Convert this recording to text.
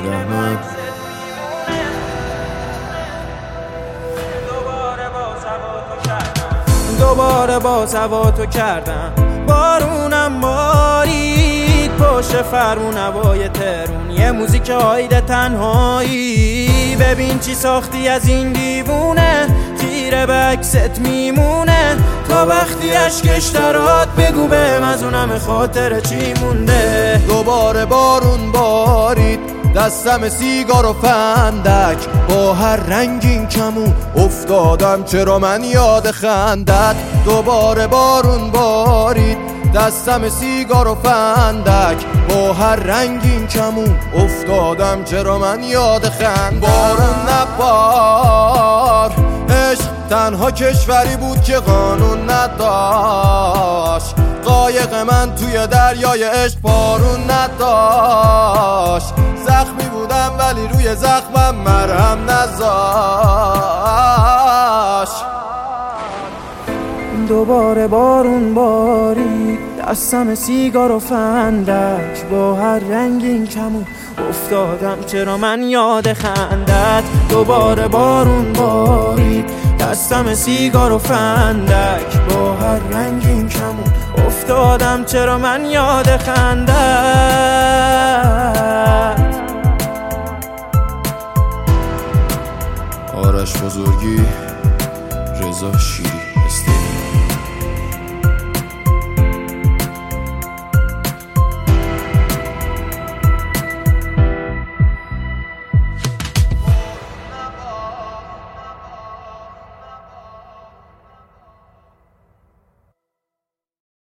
رحمت. دوباره باز هوا تو کردم، بارونم بارید پشت فرمون هوای ترون، یه موزیک هایده تنهایی. ببین چی ساختی از این دیوونه، خیره به عکست میمونه تا وقتی اشکش درات بگو بهم از اونم خاطر چی مونده. دوباره بارون بارید دستم سیگار و فندک، با هر رنگین کمون افتادم چرا من یاد خندت. دوباره بارون بارید دستم سیگار و فندک، با هر رنگین کمون افتادم چرا من یاد خندت. بارون نبار عشق تنها کشوری بود که قانون نداشت، قایق من توی دریای عشق بارون نداشت. زخمی بودم ولی روی زخمم مرهم نذاشت. دوباره بارون بارید دستم سیگار و فندک، با هر رنگین کمون افتادم چرا من یاد خندت. دوباره بارون بارید دستم سیگار و فندک، با هر رنگین کمون افتادم چرا من یاد خندت. آرش بزرگی، رضا شیری.